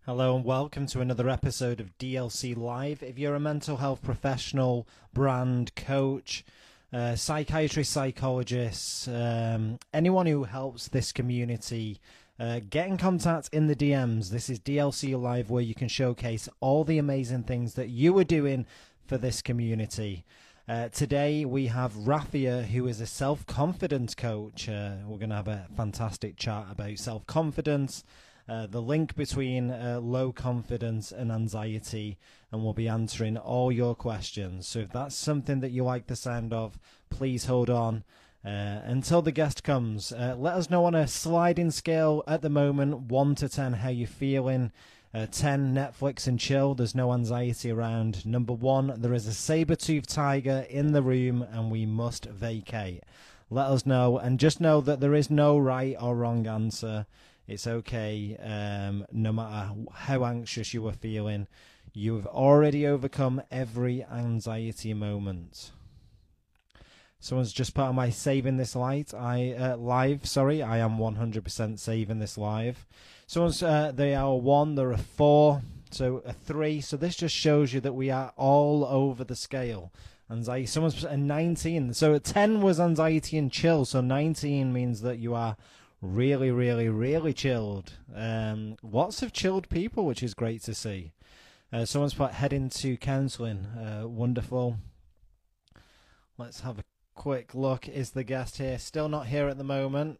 Hello and welcome to another episode of DLC Live. If you're a mental health professional, brand, coach, psychiatrist, psychologist, anyone who helps this community, get in contact in the DMs. This is DLC Live, where you can showcase all the amazing things that you are doing for this community. Today we have Rafia, who is a self-confidence coach. We're going to have a fantastic chat about self-confidence, the link between low confidence and anxiety, and we'll be answering all your questions. So if that's something that you like the sound of, please hold on until the guest comes. Let us know on a sliding scale at the moment, 1 to 10, how you're feeling. 10, Netflix and chill. There's no anxiety around. Number 1, there is a saber-toothed tiger in the room and we must vacate. Let us know, and just know that there is no right or wrong answer. It's okay, no matter how anxious you are feeling. You have already overcome every anxiety moment. Someone's just put on my saving this live. I am 100% saving this live. Someone's they are a 1, they're a 4, so a 3. So this just shows you that we are all over the scale. Anxiety. Someone's a 19. So 10 was anxiety and chill. So 19 means that you are really, really, really chilled. Lots of chilled people, which is great to see. Someone's put head into counselling. Wonderful. Let's have a quick look. Is the guest here? Still not here at the moment.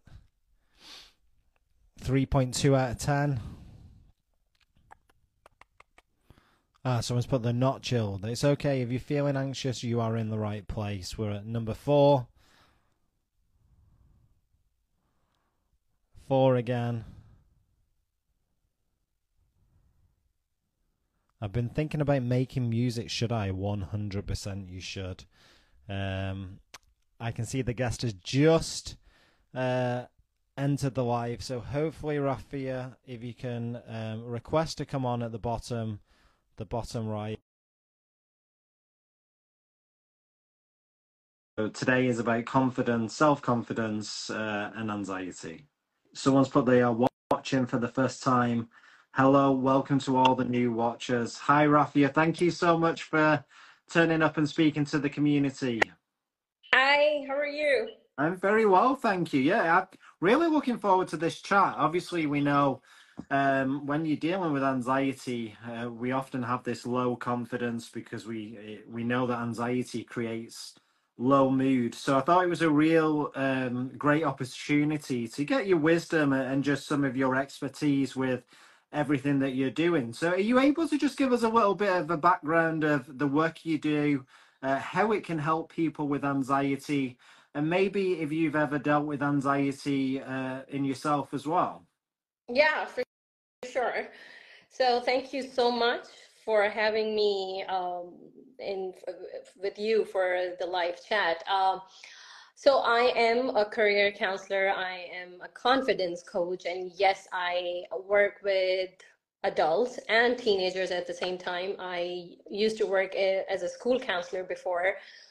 3.2 out of 10. Someone's put they're not chilled. It's okay. If you're feeling anxious, you are in the right place. We're at number 4. 4 again. I've been thinking about making music. Should I? 100% you should. I can see the guest has just entered the live. So hopefully, Rafia, if you can request to come on at the bottom right. So today is about confidence, self-confidence, and anxiety. Someone's put they are watching for the first time. Hello, welcome to all the new watchers. Hi, Rafia. Thank you so much for turning up and speaking to the community. Hi, how are you? I'm very well, thank you. Yeah, I'm really looking forward to this chat. Obviously, we know when you're dealing with anxiety, we often have this low confidence because we know that anxiety creates low mood. So I thought it was a real great opportunity to get your wisdom and just some of your expertise with everything that you're doing. So are you able to just give us a little bit of a background of the work you do, how it can help people with anxiety, and maybe if you've ever dealt with anxiety in yourself as well? Yeah, for sure. So thank you so much for having me in with you for the live chat. So I am a career counselor. I am a confidence coach, and yes, I work with adults and teenagers at the same time. I used to work as a school counselor before.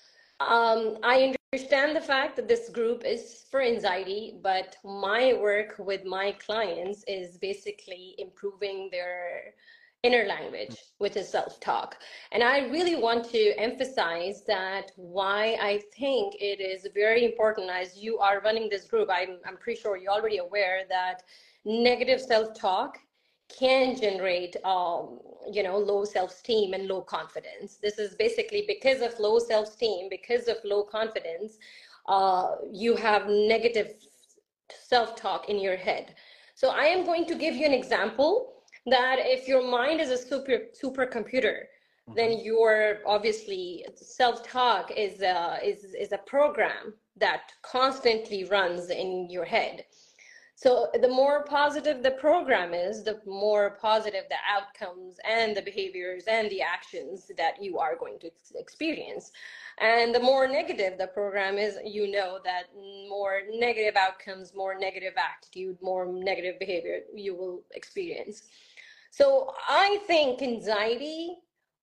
I understand the fact that this group is for anxiety, but my work with my clients is basically improving their inner language, which is self-talk. And I really want to emphasize that why I think it is very important as you are running this group. I'm pretty sure you're already aware that negative self-talk can generate low self-esteem and low confidence. This is basically because of low self-esteem, because of low confidence, you have negative self-talk in your head. So I am going to give you an example that if your mind is a supercomputer, then your obviously self-talk is a program that constantly runs in your head. So the more positive the program is, the more positive the outcomes and the behaviors and the actions that you are going to experience. And the more negative the program is, you know that more negative outcomes, more negative attitude, more negative behavior you will experience. So I think anxiety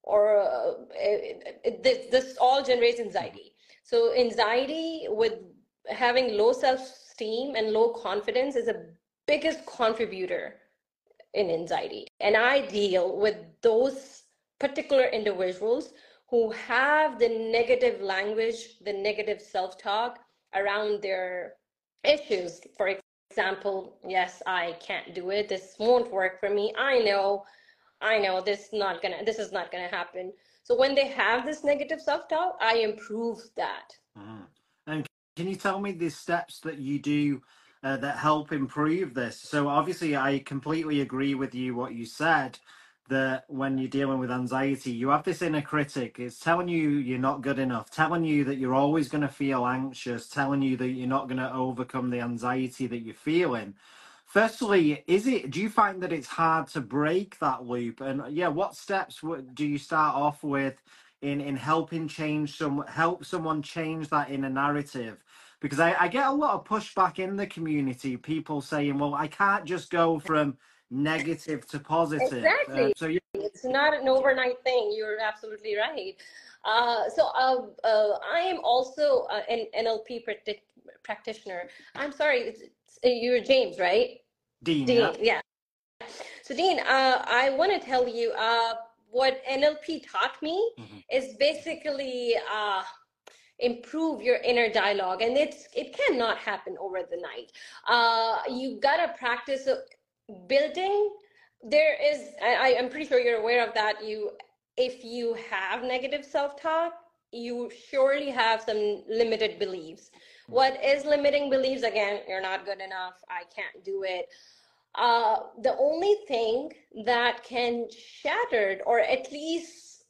this all generates anxiety. So anxiety with having low self-esteem and low confidence is a biggest contributor in anxiety. And I deal with those particular individuals who have the negative language, the negative self-talk around their issues. For example, yes, I can't do it. This won't work for me. I know this is not gonna happen. So when they have this negative self-talk, I improve that. Mhm. And can you tell me the steps that you do that help improve this? So obviously, I completely agree with you what you said, that when you're dealing with anxiety, you have this inner critic. It's telling you you're not good enough, telling you that you're always going to feel anxious, telling you that you're not going to overcome the anxiety that you're feeling. Firstly, do you find that it's hard to break that loop? And yeah, what steps do you start off with in helping help someone change that inner narrative? Because I get a lot of pushback in the community, people saying, well, I can't just go from negative to positive. Exactly. So yeah. It's not an overnight thing. You're absolutely right. I am also an NLP practitioner. I'm sorry, you're James, right? Dean, yeah. Dean, yeah. So Dean, I want to tell you what NLP taught me is basically improve your inner dialogue, and it cannot happen over the night. You gotta practice building. There is, I'm pretty sure you're aware of that. If you have negative self-talk, you surely have some limited beliefs. What is limiting beliefs? Again, you're not good enough, I can't do it. The only thing that can shattered, or at least,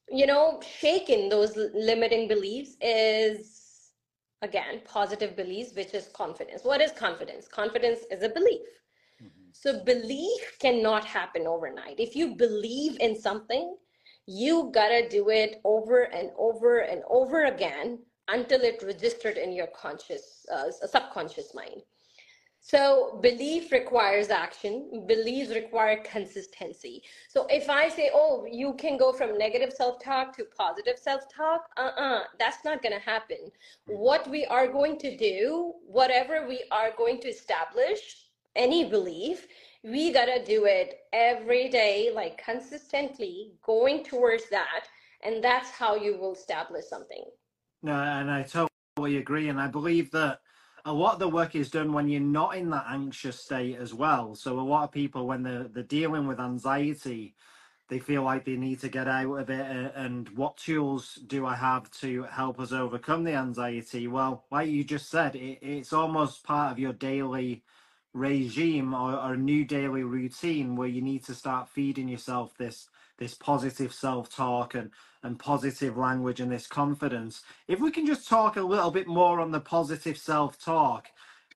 shaken those limiting beliefs is, again, positive beliefs, which is confidence. What is confidence? Confidence is a belief. So belief cannot happen overnight. If you believe in something, you gotta do it over and over and over again until it registered in your subconscious mind. So belief requires action. Beliefs require consistency. So if I say, oh, you can go from negative self-talk to positive self-talk, that's not going to happen. What we are going to do, whatever we are going to establish, any belief, we got to do it every day, like consistently going towards that. And that's how you will establish something. No, and I totally agree. And I believe that a lot of the work is done when you're not in that anxious state as well. So a lot of people, when they're dealing with anxiety, they feel like they need to get out of it. And what tools do I have to help us overcome the anxiety? Well, like you just said, it's almost part of your daily regime, or a new daily routine, where you need to start feeding yourself this positive self-talk and positive language and this confidence. If we can just talk a little bit more on the positive self-talk,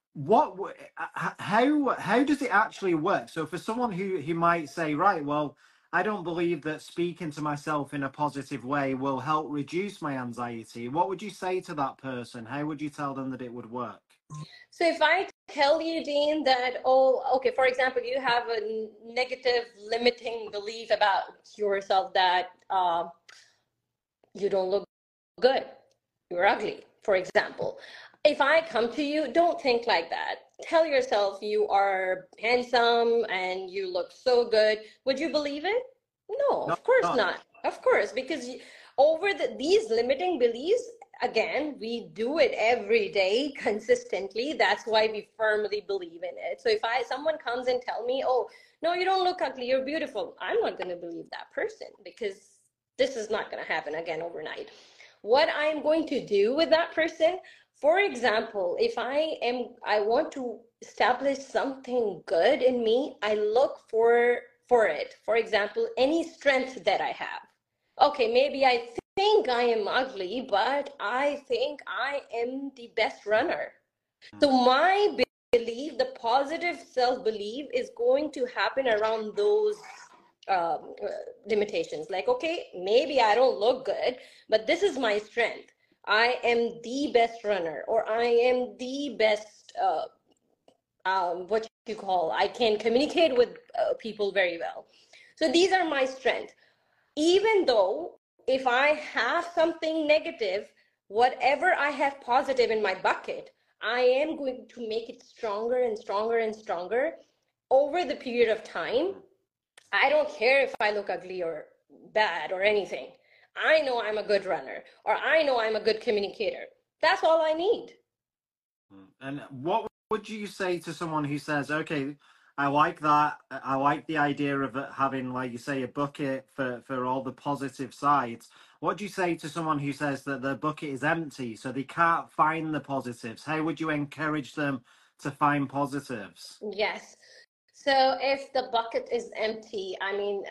how does it actually work? So for someone who might say, right, well, I don't believe that speaking to myself in a positive way will help reduce my anxiety, what would you say to that person? How would you tell them that it would work? So if I tell you, Dean, that, oh, okay, for example, you have a negative limiting belief about yourself that you don't look good, you're ugly, for example. If I come to you, don't think like that. Tell yourself you are handsome and you look so good. Would you believe it? No, No, of course no. not. Of course, because these limiting beliefs, again, we do it every day consistently. That's why we firmly believe in it. So if someone comes and tell me, oh, no, you don't look ugly, you're beautiful, I'm not going to believe that person, because this is not going to happen again overnight. What I'm going to do with that person, for example, if I want to establish something good in me, I look for it. For example, any strength that I have. Okay, maybe I think I am ugly, but I think I am the best runner. So my belief, the positive self-belief, is going to happen around those limitations. Like, okay, maybe I don't look good, but this is my strength. I am the best runner, or I am the best, what you call, I can communicate with people very well. So these are my strengths. Even though if I have something negative, whatever I have positive in my bucket, I am going to make it stronger and stronger and stronger over the period of time, I don't care if I look ugly or bad or anything. I know I'm a good runner, or I know I'm a good communicator. That's all I need. And what would you say to someone who says, okay, I like that. I like the idea of it having, like you say, a bucket for all the positive sides. What do you say to someone who says that the bucket is empty, so they can't find the positives? How would you encourage them to find positives? Yes. So if the bucket is empty, I mean,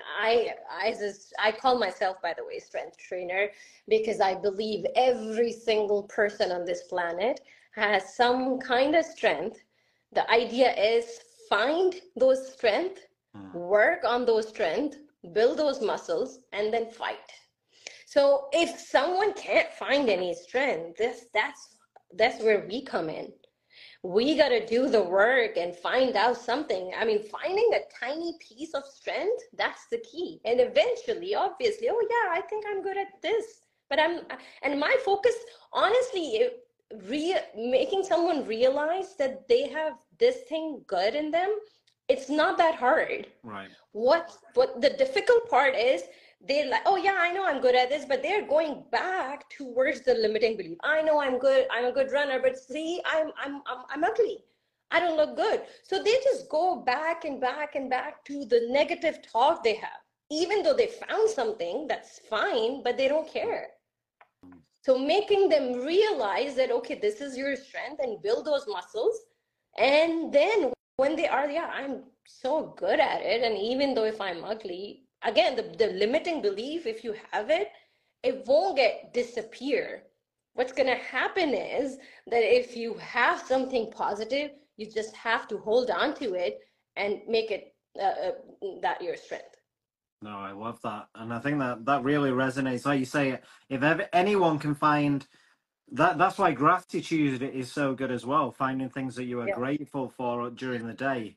I call myself, by the way, strength trainer, because I believe every single person on this planet has some kind of strength. The idea is find those strength, work on those strength, build those muscles, and then fight. So if someone can't find any strength, that's where we come in. We got to do the work and find out something. I mean, finding a tiny piece of strength, that's the key. And eventually, obviously, oh yeah, I think I'm good at this. But and my focus, honestly, making someone realize that they have this thing good in them, it's not that hard. Right. What the difficult part is, they're like, oh yeah, I know I'm good at this, but they're going back towards the limiting belief. I know I'm good, I'm a good runner, but see, I'm ugly, I don't look good. So they just go back and back and back to the negative talk they have, even though they found something that's fine, but they don't care. So making them realize that, okay, this is your strength, and build those muscles. And then when they are, yeah, I'm so good at it, and even though if I'm ugly, again, the limiting belief, if you have it, it won't disappear. What's going to happen is that if you have something positive, you just have to hold on to it and make it that your strength. No, I love that. And I think that really resonates. Like you say, if ever anyone can find that's why gratitude is so good as well, finding things that you are grateful for during the day.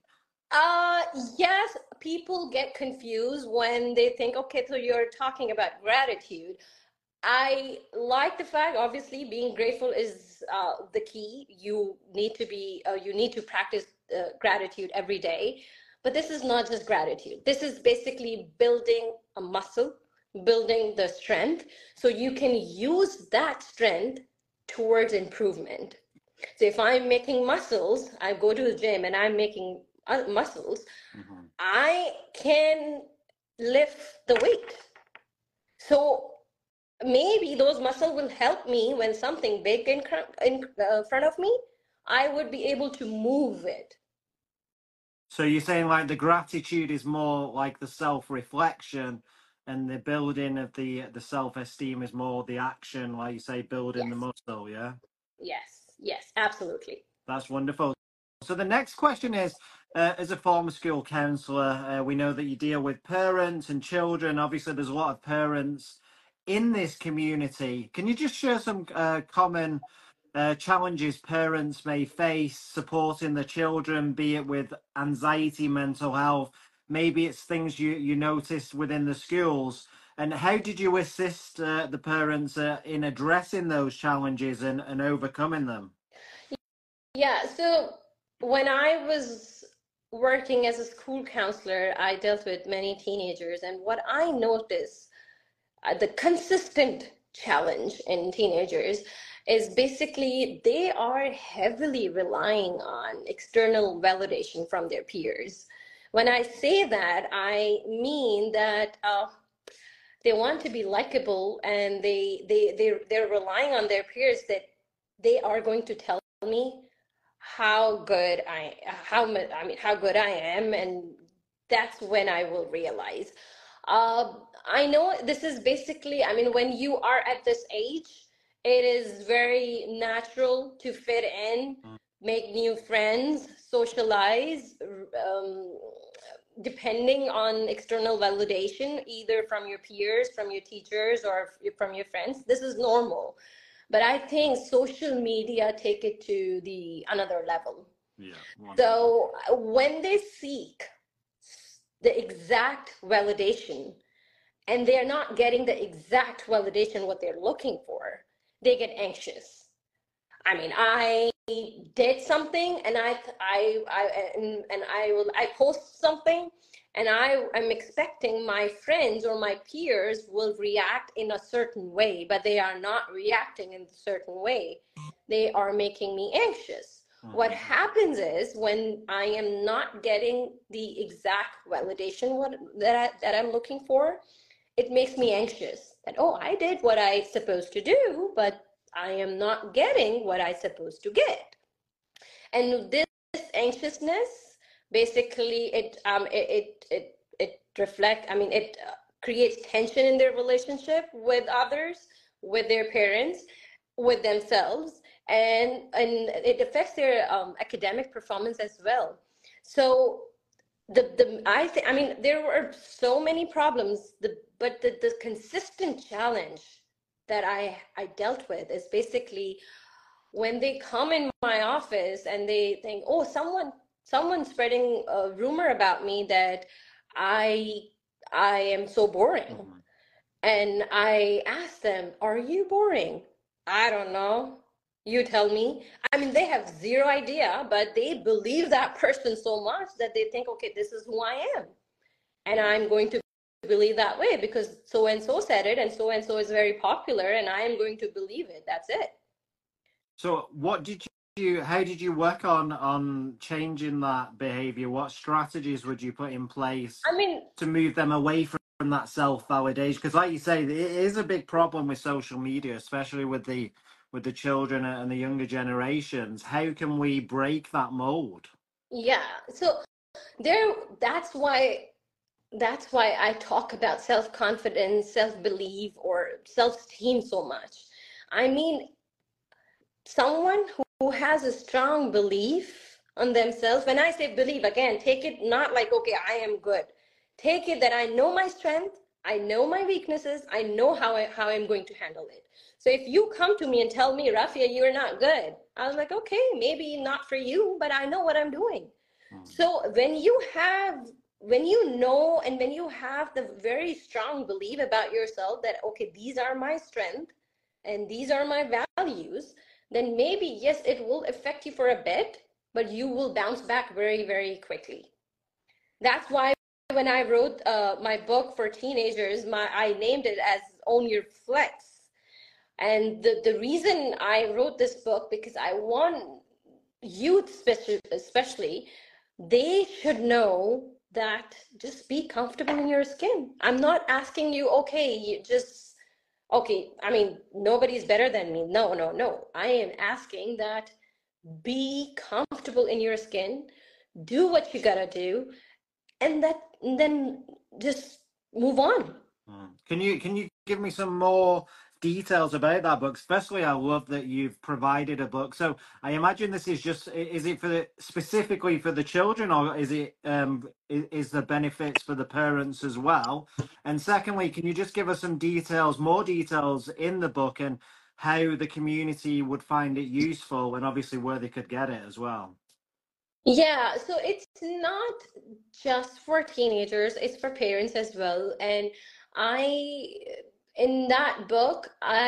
Yes, people get confused when they think, okay, so you're talking about gratitude. I like the fact, obviously, being grateful is the key. You need to practice gratitude every day. But this is not just gratitude. This is basically building a muscle, building the strength, so you can use that strength towards improvement. So if I'm making muscles, I go to the gym and I'm making muscles, I can lift the weight. So maybe those muscles will help me when something big in front of me, I would be able to move it. So you're saying like the gratitude is more like the self-reflection, and the building of the self-esteem is more the action, like you say, building the muscle, yeah? Yes, absolutely. That's wonderful. So the next question is, as a former school counsellor, we know that you deal with parents and children. Obviously, there's a lot of parents in this community. Can you just share some common challenges parents may face supporting the children, be it with anxiety, mental health? Maybe it's things you noticed within the schools. And how did you assist the parents in addressing those challenges and overcoming them? Yeah, so when I was working as a school counselor, I dealt with many teenagers, and what I noticed, the consistent challenge in teenagers is basically they are heavily relying on external validation from their peers. When I say that, I mean that they want to be likable, and they're relying on their peers that they are going to tell me how good how good I am, and that's when I will realize. I know this is basically, I mean, when you are at this age, it is very natural to fit in, make new friends, socialize, depending on external validation, either from your peers, from your teachers, or from your friends. This is normal. But I think social media take it to the another level. Yeah. So when they seek the exact validation and they're not getting the exact validation what they're looking for, they get anxious. I mean, I did something and I post something and I'm expecting my friends or my peers will react in a certain way, but they are not reacting in a certain way. They are making me anxious. What happens is when I am not getting the exact validation that I'm looking for, it makes me anxious that, oh, I did what I supposed to do, but I am not getting what I supposed to get. And this anxiousness, basically, it reflect. I mean, it creates tension in their relationship with others, with their parents, with themselves, and it affects their academic performance as well. So I mean, there were so many problems. But the consistent challenge that I dealt with is basically when they come in my office and they think, oh, someone's spreading a rumor about me that i I am so boring. And I ask them, are you boring? I don't know, you tell me. I mean, they have zero idea, but they believe that person so much that they think, okay, this is who I am, and I'm going to believe that way because so and so said it, and so is very popular, and I am going to believe it. That's it. So how did you work on changing that behavior? What strategies would you put in place I mean, to move them away from that self-validation? Because like you say, it is a big problem with social media, especially with the children and the younger generations. How can we break that mold? yeah. So there, that's why I talk about self-confidence, self-belief, or self-esteem so much. I mean, someone who has a strong belief on themselves. When I say believe, again, take it not like, okay, I am good. Take it that I know my strength, I know my weaknesses, I know how I'm going to handle it. So if you come to me and tell me, Rafia, you're not good, I was like, okay, maybe not for you, but I know what I'm doing. So when you know and when you have the very strong belief about yourself that, okay, these are my strength and these are my values, then maybe, yes, it will affect you for a bit, but you will bounce back very, very quickly. That's why when I wrote my book for teenagers, I named it as Own Your Flex. And the reason I wrote this book, because I want youth, especially, they should know that just be comfortable in your skin. I'm not asking you, okay, you just, okay, I mean, nobody's better than me. No, no, no. I am asking that be comfortable in your skin, do what you gotta do, and then just move on. Can you give me some more details about that book? Especially, I love that you've provided a book. So I imagine this is it specifically for the children, or is the benefits for the parents as well? And secondly, can you just give us some more details in the book, and how the community would find it useful, and obviously where they could get it as well? Yeah, so it's not just for teenagers, it's for parents as well. And I, in that book,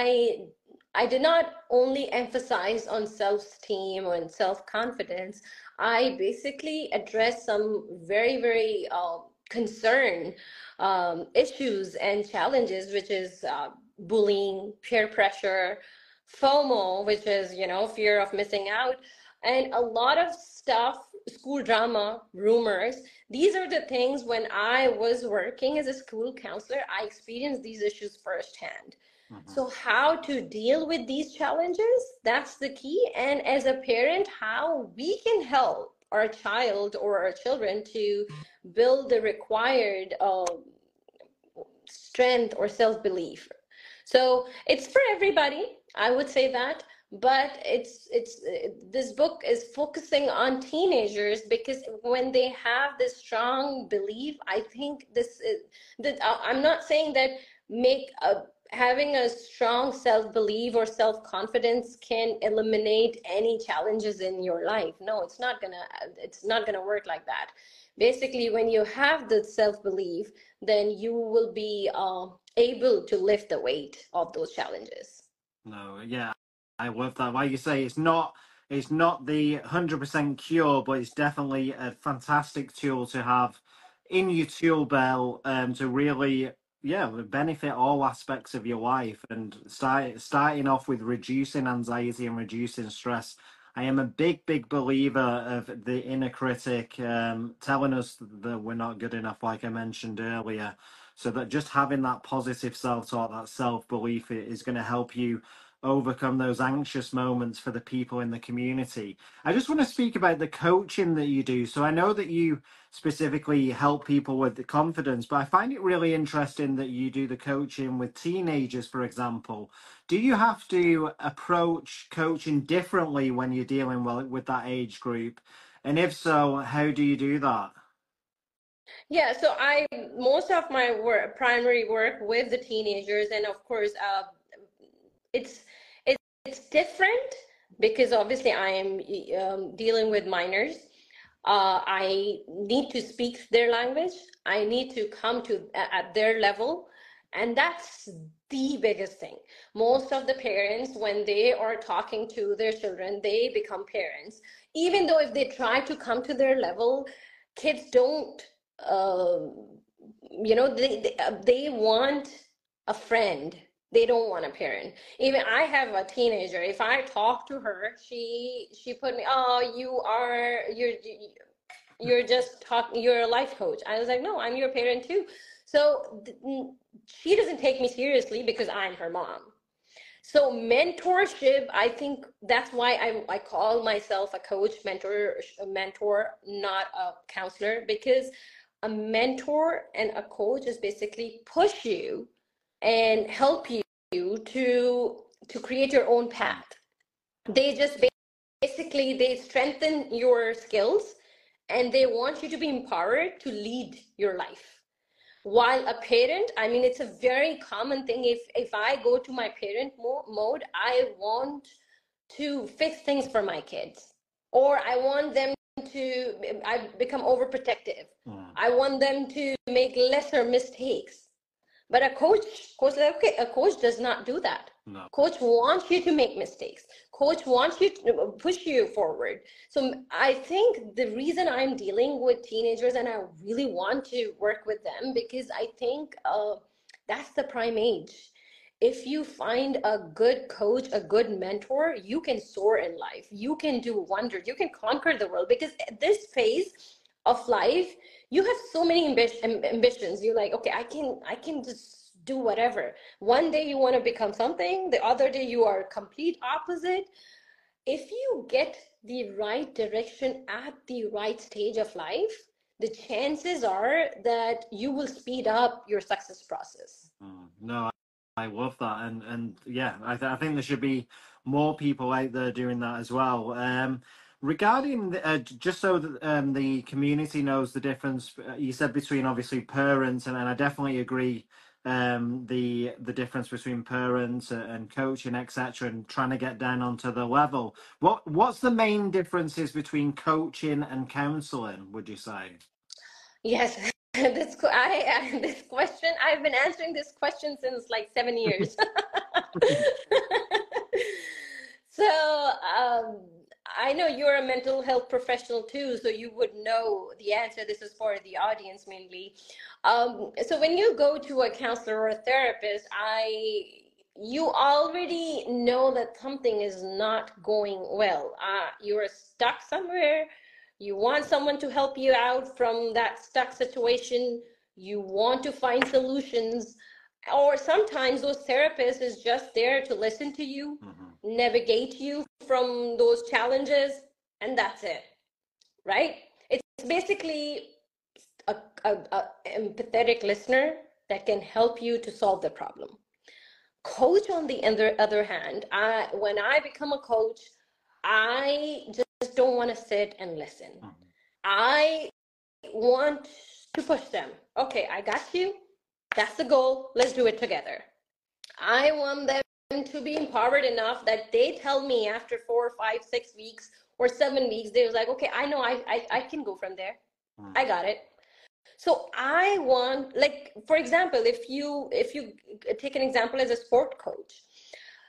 I did not only emphasize on self-esteem and self-confidence. I basically addressed some very, very concern issues and challenges, which is bullying, peer pressure, FOMO, which is, fear of missing out, and a lot of stuff, school drama, rumors. These are the things when I was working as a school counselor, I experienced these issues firsthand. So how to deal with these challenges, that's the key. And as a parent, how we can help our child or our children to build the required strength or self-belief. So it's for everybody, I would say that, but it's this book is focusing on teenagers because when they have this strong belief, I think this is that I'm not saying that make a having a strong self-belief or self-confidence can eliminate any challenges in your life. No, it's not gonna work like that. Basically, when you have the self-belief, then you will be able to lift the weight of those challenges. No, yeah, I love that. Why you say it's not it's not the 100% cure, but it's definitely a fantastic tool to have in your tool belt, to really, yeah, benefit all aspects of your life. And starting off with reducing anxiety and reducing stress. I am a big believer of the inner critic, telling us that we're not good enough, like I mentioned earlier. So that just having that positive self-talk, that self-belief is going to help you overcome those anxious moments for the people in the community. I just want to speak about the coaching that you do. So I know that you specifically help people with the confidence, but I find it really interesting that you do the coaching with teenagers, for example. Do you have to approach coaching differently when you're dealing with that age group? And if so, how do you do that? Yeah, so I most of my work, primary work with the teenagers, and of course, it's it's different because obviously I am dealing with minors. I need to speak their language. I need to come to at their level, and that's the biggest thing. Most of the parents, when they are talking to their children, they become parents. Even though if they try to come to their level, kids don't. Uh, they want a friend. They don't want a parent. Even I have a teenager. If I talk to her, she put me, oh, you're just talking, you're a life coach. I was like, no, I'm your parent too. So she doesn't take me seriously because I'm her mom. So mentorship, I think that's why I call myself a coach, mentor, not a counselor, because a mentor and a coach is basically push you and help you to create your own path. They just basically they strengthen your skills and they want you to be empowered to lead your life. While a parent, I mean, it's a very common thing. If I go to my parent mode, I want to fix things for my kids, or I want them to, I become overprotective. I want them to make lesser mistakes. But coach, like, okay, a coach does not do that. No. Coach wants you to make mistakes. Coach wants you to push you forward. So I think the reason I'm dealing with teenagers and I really want to work with them because I think that's the prime age. If you find a good coach, a good mentor, you can soar in life. You can do wonders. You can conquer the world because at this phase of life, you have so many ambitions. You're like, okay, I can just do whatever. One day you want to become something, the other day you are complete opposite. If you get the right direction at the right stage of life, the chances are that you will speed up your success process. No, I love that, and yeah, I think there should be more people out there doing that as well. Regarding just so that the community knows the difference, you said between obviously parents, and I definitely agree. The difference between parents and coaching, etc., and trying to get down onto the level. What's the main differences between coaching and counseling, would you say? Yes, this this question, I've been answering this question since like 7 years. So I know you're a mental health professional too, so you would know the answer. This is for the audience mainly. So when you go to a counselor or a therapist, you already know that something is not going well. You're stuck somewhere. You want someone to help you out from that stuck situation. You want to find solutions. Or sometimes those therapists is just there to listen to you, navigate you from those challenges, and that's it, right? It's basically a empathetic listener that can help you to solve the problem. Coach, on the other hand, when I become a coach, I just don't want to sit and listen. I want to push them. Okay, I got you. That's the goal. Let's do it together. I want them to be empowered enough that they tell me after 4, 5, 6 weeks or 7 weeks, they're like, okay, I know I can go from there. I got it. So I want, like, for example, if you take an example as a sport coach,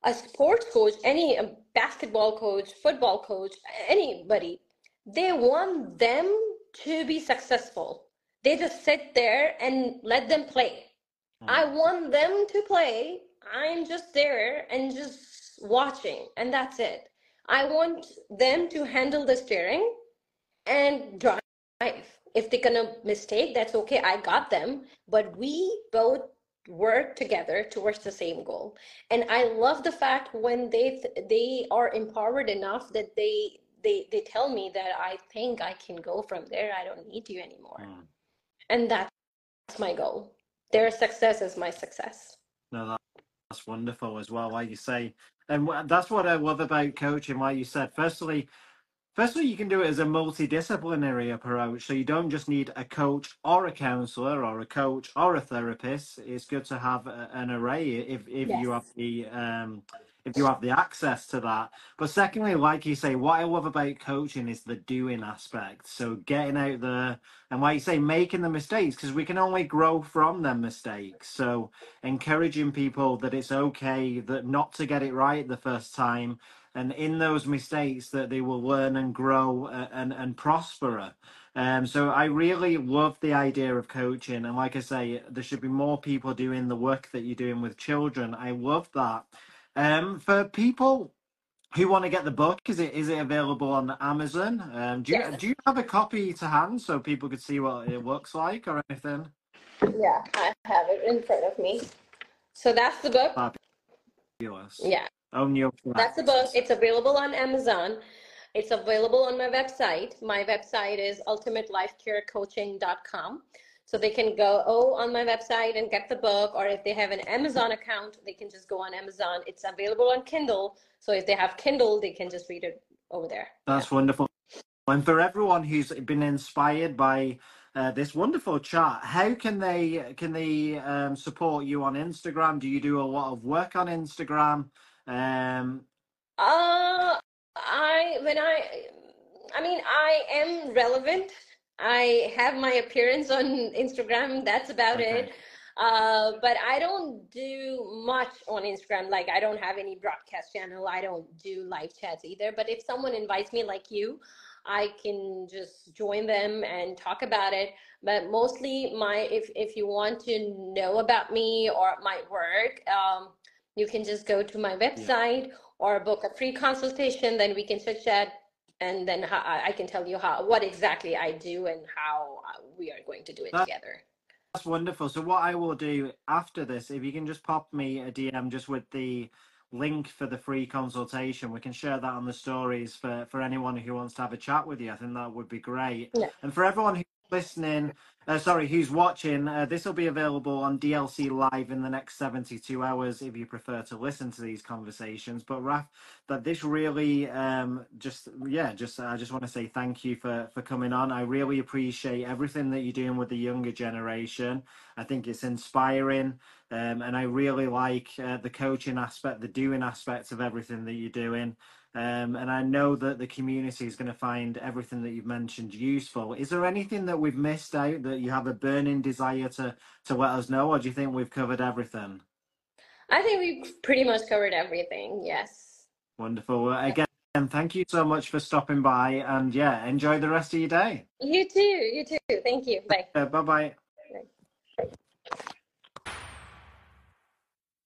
a sports coach, any basketball coach, football coach, anybody, they want them to be successful. They just sit there and let them play. I want them to play. I'm just there and just watching, and that's it. I want them to handle the steering and drive. If they're gonna mistake, that's okay. I got them, but we both work together towards the same goal. And I love the fact when they are empowered enough that they tell me that I think I can go from there. I don't need you anymore. And that's my goal. Their success is my success. No, that's wonderful as well, like you say. And that's what I love about coaching, like you said. Firstly, you can do it as a multidisciplinary approach. So you don't just need a coach or a counselor or a coach or a therapist. It's good to have an array if Yes. you have the access to that. But secondly, like you say, what I love about coaching is the doing aspect. So getting out there and, like you say, making the mistakes, because we can only grow from them mistakes. So encouraging people that it's okay that not to get it right the first time, and in those mistakes that they will learn and grow and prosper. So I really love the idea of coaching. And like I say, there should be more people doing the work that you're doing with children. I love that. For people who want to get the book, is it available on Amazon? Do you have a copy to hand so people could see what it looks like or anything? Yeah, I have it in front of me. So that's the book. Fabulous. Yeah. That's the book. It's available on Amazon. It's available on my website. My website is ultimatelifecarecoaching.com. So they can go on my website and get the book, or if they have an Amazon account, they can just go on Amazon. It's available on Kindle. So if they have Kindle, they can just read it over there. That's wonderful. And for everyone who's been inspired by this wonderful chat, how can they support you on Instagram? Do you do a lot of work on Instagram? I am relevant. I have my appearance on Instagram. That's about it. But I don't do much on Instagram. Like, I don't have any broadcast channel. I don't do live chats either. But if someone invites me like you, I can just join them and talk about it. But mostly if you want to know about me or my work, you can just go to my website or book a free consultation. Then we can chit chat, and then I can tell you what exactly I do and how we are going to do it together. That's wonderful. So what I will do after this, if you can just pop me a DM just with the link for the free consultation, we can share that on the stories for anyone who wants to have a chat with you. I think that would be great. Yeah. And for everyone who's listening, who's watching, this will be available on DLC Live in the next 72 hours if you prefer to listen to these conversations. But Raf, that this really I just want to say thank you for coming on. I really appreciate everything that you're doing with the younger generation. I think it's inspiring, and I really like the coaching aspect, the doing aspects of everything that you're doing. And I know that the community is going to find everything that you've mentioned useful. Is there anything that we've missed out that you have a burning desire to let us know, or do you think we've covered everything? I think we've pretty much covered everything. Yes. Wonderful. Again, thank you so much for stopping by, and enjoy the rest of your day. You too. Thank you. Bye. Bye-bye.